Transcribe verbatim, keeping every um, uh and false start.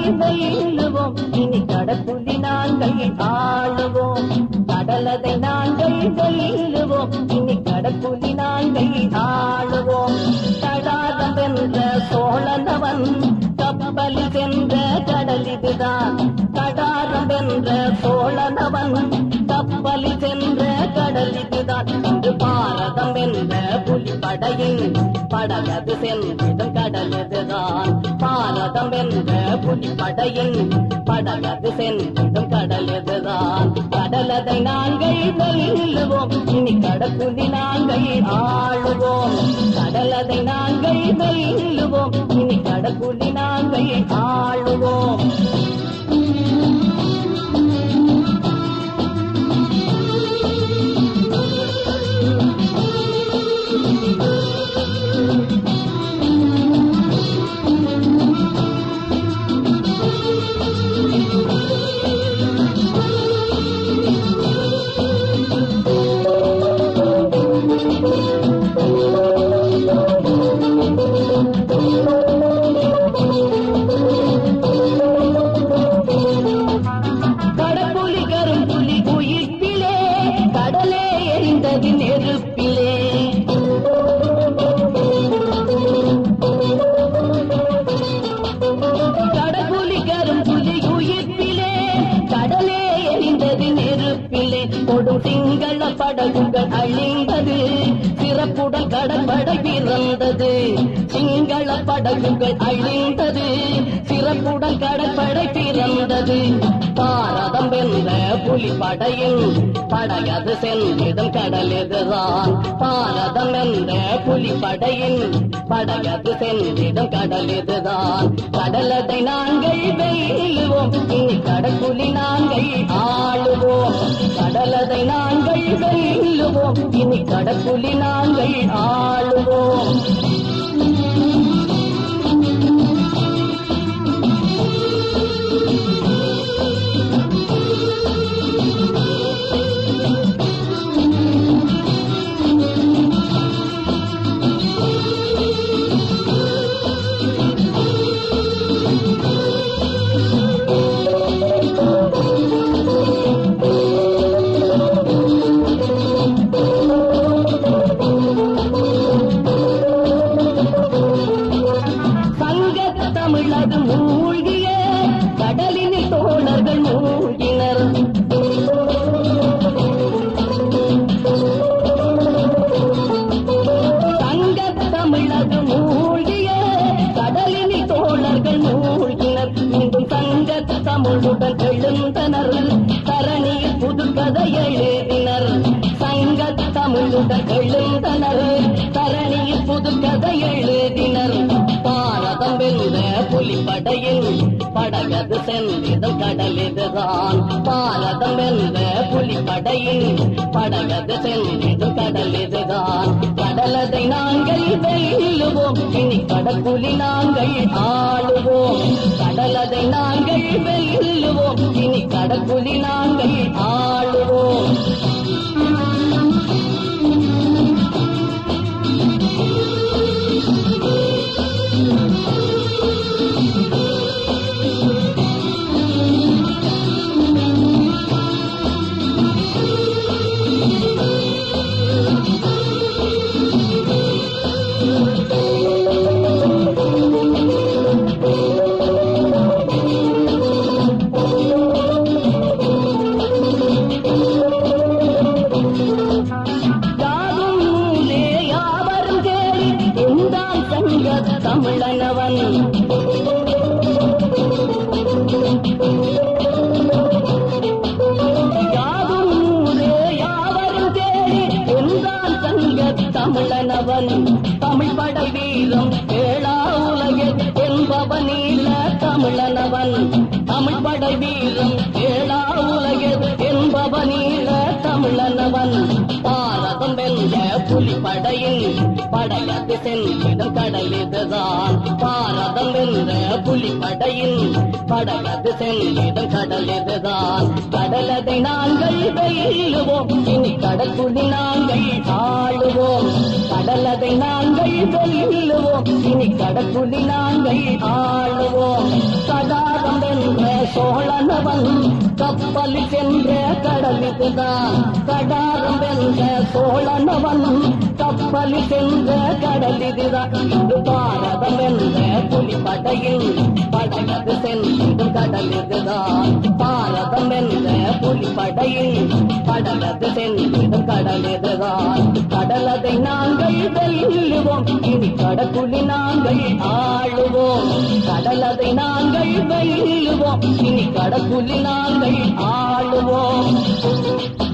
வெல்லுவோம், இனி கடற்குலி நாங்கள் ஆளுவோம். கடலதை நாங்கள் வெல்லுவோம், இனி கடற்குலி நாங்கள் ஆளுவோம். தடாகம் வென்ற சோழனவன் கப்பலில் சென்ற கடல் இதுதான். தடாகம் வென்ற சோழனவன் கப்பலில் சென்ற கடல் இதுதான். இன்று பாரதம் வென்ற புலிப்படையின் படகது சென்றிடும் கடல் இதுதான். பாரதம் வென்ற புலிப்படையின் படகது சென்றிடும் கடல் இதுதான். கடலதை நாங்கள் வெல்லுவோம், இனி கடற்குலி நாங்கள் ஆளுவோம். கடலதை நாங்கள் வெல்லுவோம், இனி கடற்குலி நாங்கள் ஆளுவோம். கடப்புலி கரும்புலி உயிர்ப்பிலே, கடலே எரிந்தது நெருப்பிலே. கடப்புலி கரும்புலி உயிர்ப்பிலே, கடலே எரிந்தது நெருப்பிலே. கொடும் சிங்கள படகுகள் அழிந்தது, சிறப்புடன் கடற்படை பிறந்தது. சிங்கள படகுகள் அழிந்தது, சிறப்புடன் கடற்படை பிறந்தது. பாரதம் வென்ற புலிப்படையின் படகது சென்றிடும் கடல் இதுதான். பாரதம் வென்ற புலிப்படையின் படகது சென்றிடும் கடல் இதுதான். கடலதை நாங்கள் வெல்லுவோம், இனி கடற்குலி நாங்கள் ஆளுவோம். கடலதை நாங்கள் வெல்லுவோம், இனி கடற்குலி நாங்கள் ஆளுவோம். தமிழது மூழ்கிய கடலினில் தோழர்கள் மூழ்கினர். சங்கத் தமிழது மூழ்கிய கடலினில் தோழர்கள் மூழ்கினர். மீண்டும் சங்கத் தமிழுடன் எழுந்தனர், தரணியில் புதுக்கதை எழுதினர். சங்கத் தமிழுடன் எழுந்தனர், தரணியில் புதுக்கதை எழுதினர். பாரதம் வென்ற புலிப்படையின் படகது சென்றிடும் கடல் இதுதான். பாரதம் வென்ற புலிப்படையின் படகது சென்றிடும் கடல் இதுதான். கடலதை நாங்கள் வெல்லுவோம், இனி கடற்குலி நாங்கள் ஆளுவோம். கடலதை நாங்கள் வெல்லுவோம், இனி கடற்குலி நாங்கள் ஆளுவோம். தமிழனவன் யாவும் ஊரே யாவரும் தேடி என்றான் சங்க தமிழனவன். தமிழ் படை வீரம் ஏழா உலகில் என்பவனீல தமிழனவன். தமிழ் படை வீரம் ஏழா உலகில் என்பவனீல தமிழனவன் பாரதம் வென்ற புலிப்படையின் படையது சென்றிடும் கடல் இதுதான் பாரதம் வென்ற புலிப்படையின் படையது சென்றிடும் கடல் இதுதான் கடலதை நாங்கள் வெல்லுவோம் இனி கடற்குடி நாங்கள் ஆளுவோம் கடலதை நாங்கள் வெல்லுவோம் இனி கடற்குடி நாங்கள் ஆளுவோம் கடாரம் வென்ற சோழனவன் கப்பலில் சென்ற கடல் இதுதான் கடாரம் வென்ற சோழனவன் கப்பலில் சென்ற கடல் இதுதான் இது பாரதம் வென்ற புலிப்படையில் படையது சென்றும் கடல் இதுதான் பாரதம் வென்ற புலிப்படையில் படையது சென்றும் கடல் இதுதான் கடலதை நாங்கள் வெல்லுவோம் இனி கடற்குடி நாங்கள் ஆளுவோம் கடலதை நாங்கள் வெல்லுவோம் இனி கடற்குடி நாங்கள் ஆளுவோம்